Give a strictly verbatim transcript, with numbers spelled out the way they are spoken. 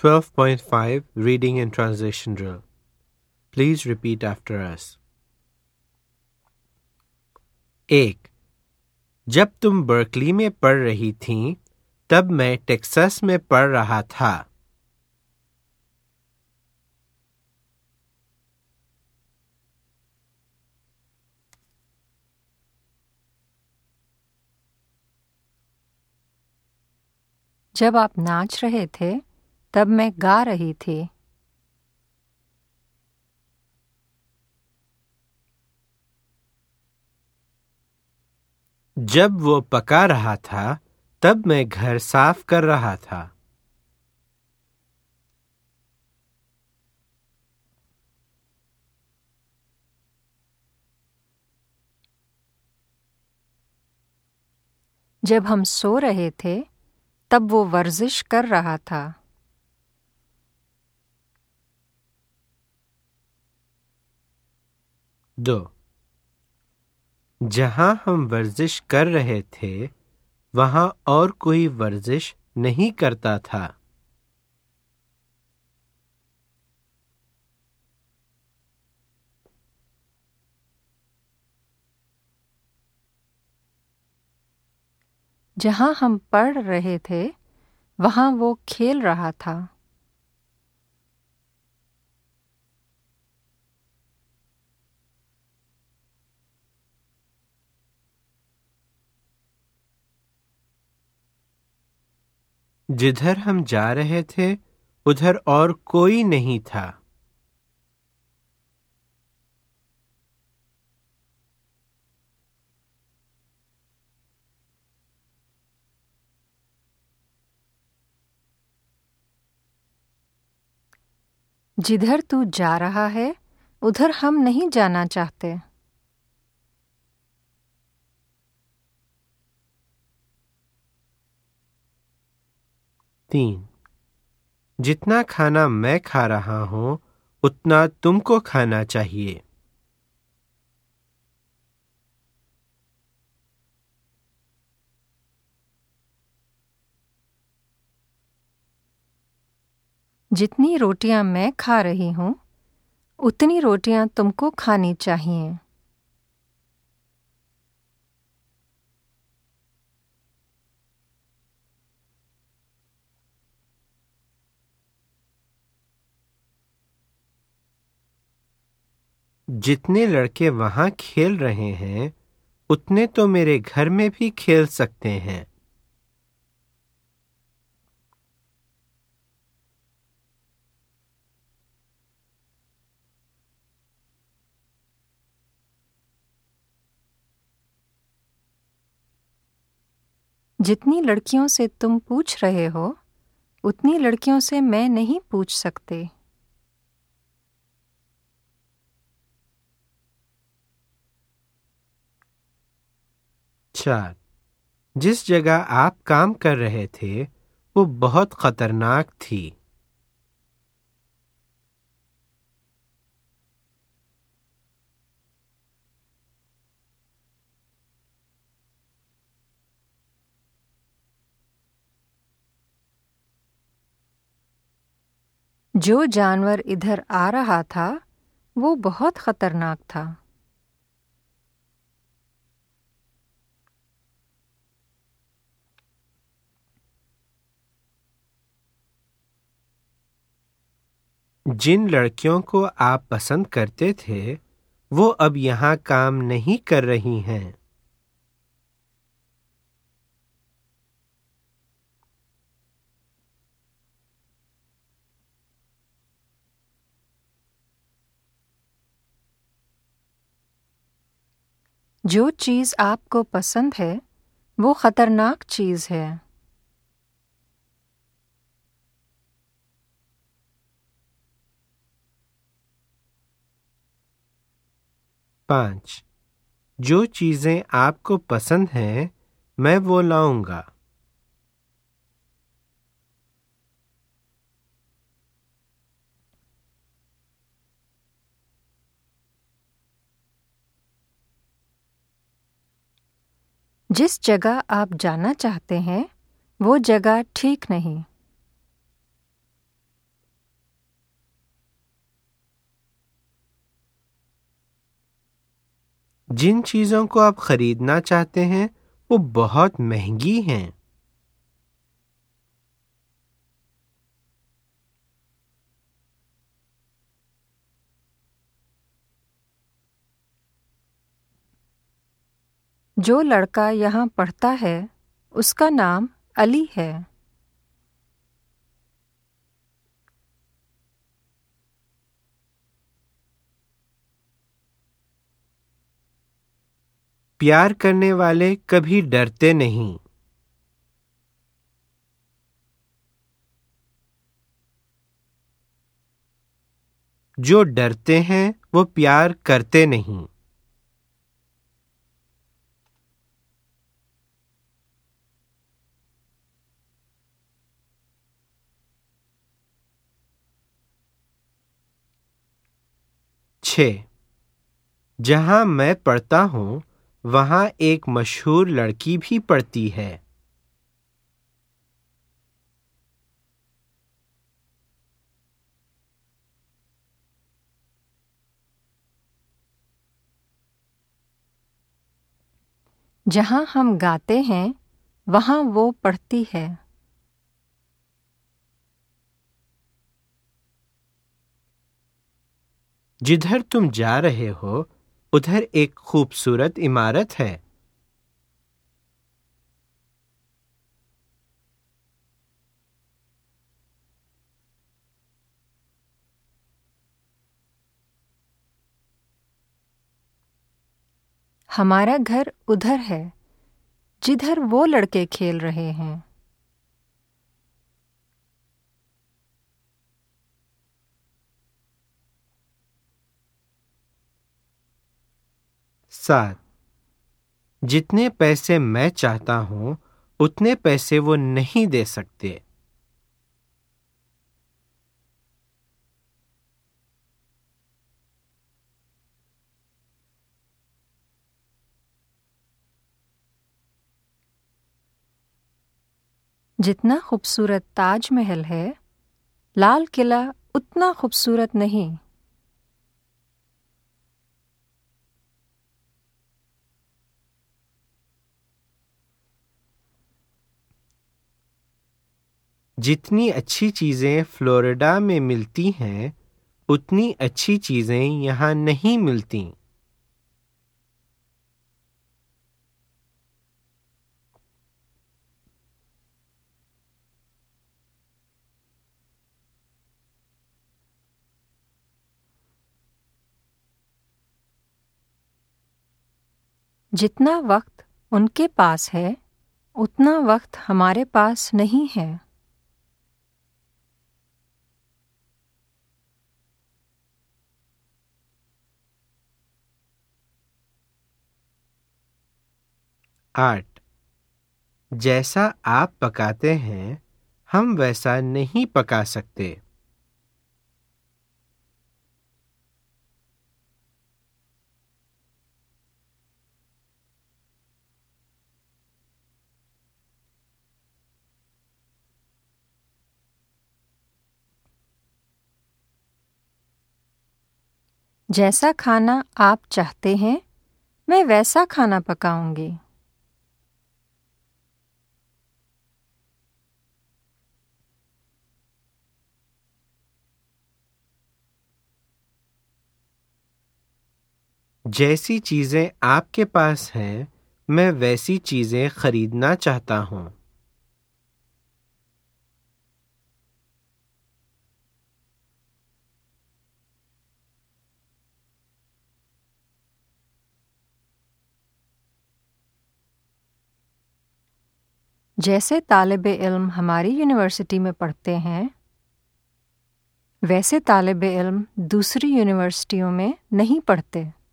twelve point five Reading and Translation Drill. Please repeat after us. एक, जब तुम Berkeley में पढ़ रही थीं, तब मैं टेक्सास में पढ़ रहा था. जब आप नाच रहे थे, तब मैं गा रही थी. जब वो पका रहा था, तब मैं घर साफ कर रहा था. जब हम सो रहे थे, तब वो वर्जिश कर रहा था. दो, जहां हम वर्जिश कर रहे थे, वहां और कोई वर्जिश नहीं करता था. जहां हम पढ़ रहे थे, वहां वो खेल रहा था. जिधर हम जा रहे थे, उधर और कोई नहीं था. जिधर तू जा रहा है, उधर हम नहीं जाना चाहते. तीन, जितना खाना मैं खा रहा हूं, उतना तुमको खाना चाहिए. जितनी रोटियां मैं खा रही हूं, उतनी रोटियां तुमको खानी चाहिए. जितने लड़के वहां खेल रहे हैं, उतने तो मेरे घर में भी खेल सकते हैं. जितनी लड़कियों से तुम पूछ रहे हो, उतनी लड़कियों से मैं नहीं पूछ सकते. चार, जिस जगह आप काम कर रहे थे, वो बहुत खतरनाक थी. जो जानवर इधर आ रहा था, वो बहुत खतरनाक था. जिन लड़कियों को आप पसंद करते थे, वो अब यहाँ काम नहीं कर रही हैं. जो चीज़ आपको पसंद है, वो खतरनाक चीज़ है. पाँच, जो चीजें आपको पसंद हैं, मैं वो लाऊंगा. जिस जगह आप जाना चाहते हैं, वो जगह ठीक नहीं. जिन चीज़ों को आप खरीदना चाहते हैं वो बहुत महंगी हैं। जो लड़का यहाँ पढ़ता है उसका नाम अली है। प्यार करने वाले कभी डरते नहीं। जो डरते हैं वो प्यार करते नहीं। छः। जहाँ मैं पढ़ता हूँ वहाँ एक मशहूर लड़की भी पढ़ती है। जहाँ हम गाते हैं वहाँ वो पढ़ती है। जिधर तुम जा रहे हो उधर एक खूबसूरत इमारत है। हमारा घर उधर है जिधर वो लड़के खेल रहे हैं। सात। जितने पैसे मैं चाहता हूँ उतने पैसे वो नहीं दे सकते। जितना खूबसूरत ताजमहल है लाल किला उतना खूबसूरत नहीं। जितनी अच्छी चीजें फ्लोरिडा में मिलती हैं उतनी अच्छी चीजें यहाँ नहीं मिलती। जितना वक्त उनके पास है उतना वक्त हमारे पास नहीं है। आठ। जैसा आप पकाते हैं हम वैसा नहीं पका सकते। जैसा खाना आप चाहते हैं मैं वैसा खाना पकाऊंगी। जैसी चीजें आपके पास हैं मैं वैसी चीजें खरीदना चाहता हूँ। जैसे तालिबे इल्म हमारी यूनिवर्सिटी में पढ़ते हैं वैसे तालिबे इल्म दूसरी यूनिवर्सिटियों में नहीं पढ़ते।